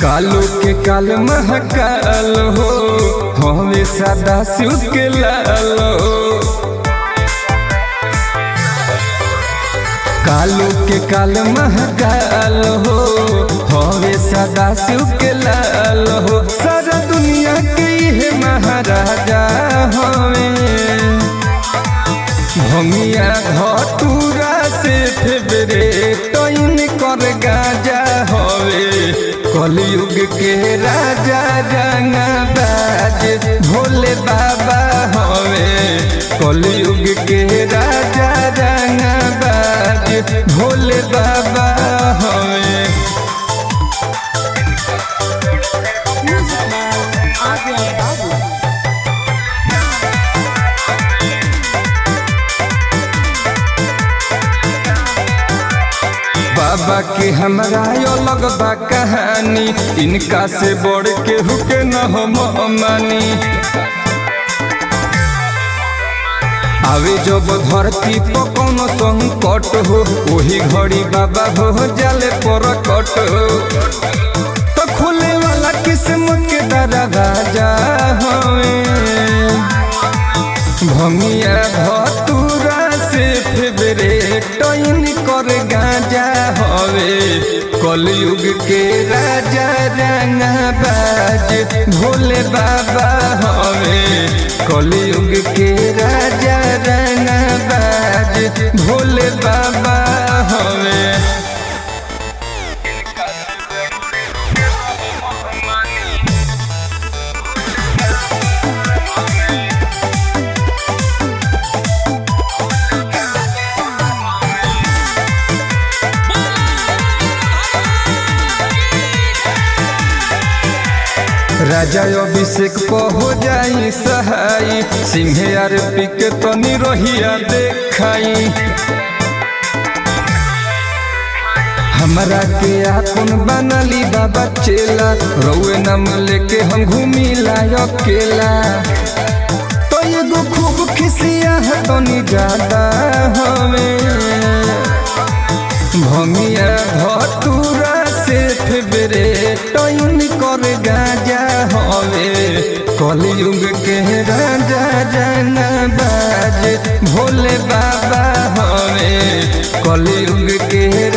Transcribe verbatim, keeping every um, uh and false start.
कालो के काल महकाल हो हमें सदा शिव के लाल हो। कालो के काल महकाल हो हमें सदा शिव के लाल हो। सारा दुनिया के ये महाराजा हमें भमिया धतूरा से फेवरेट कर गाजा हवे। कलयुग के राजा रंगबाज भोले बाबा हवे। कलयुग के राजा रंगबाज भोले बाबा हवे। बाबा के हमरा अलग बा कहानी, इनका से बढ़ के हुके न हम मानी। आवे जब धरती पर कोनो संकट हो वही घड़ी बाबा हो जाले परकट हो। तो खुले वाला किस्मत के दरवाजा हवे। भमिया धतूरा से फेवरेट कर गाजा हवे। कलयुग के राजा रंगबाज भोले बाबा हवे। कलयुग के राजा रंगबाज भोले बाबा हवे। राजा अभिषेक हो जाई सहाई, सिंह यार पिके तनी रहिया देखाई। हमरा के आपन बनली बाबा चेला, रउए नाम लेके हम घूमिला अकेला। तो एगो खूब खिसिया है तनी ज्यादा हमें। भमिया धतूरा से फेवरेट कर गाजा हवे। कलयुग के राजा रंगबाज भोले बाबा हवे। कलयुग के